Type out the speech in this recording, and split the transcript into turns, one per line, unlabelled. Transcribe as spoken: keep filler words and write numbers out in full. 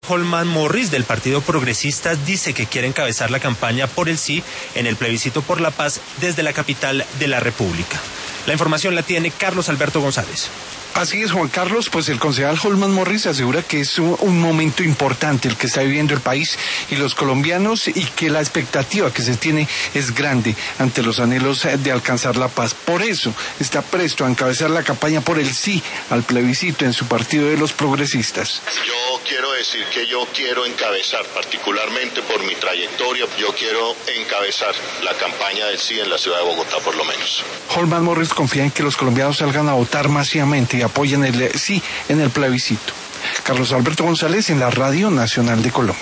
Holman Morris, del Partido Progresista, dice que quiere encabezar la campaña por el sí en el plebiscito por la paz desde la capital de la República. La información la tiene Carlos Alberto González.
Así es, Juan Carlos, pues el concejal Holman Morris asegura que es un, un momento importante el que está viviendo el país y los colombianos, y que la expectativa que se tiene es grande ante los anhelos de alcanzar la paz. Por eso está presto a encabezar la campaña por el sí al plebiscito en su partido de los progresistas.
Yo quiero decir que yo quiero encabezar, particularmente por mi trayectoria, yo quiero encabezar la campaña del sí en la ciudad de Bogotá, por lo menos.
Holman Morris confía en que los colombianos salgan a votar masivamente y apoyen el sí en el plebiscito. Carlos Alberto González, en la Radio Nacional de Colombia.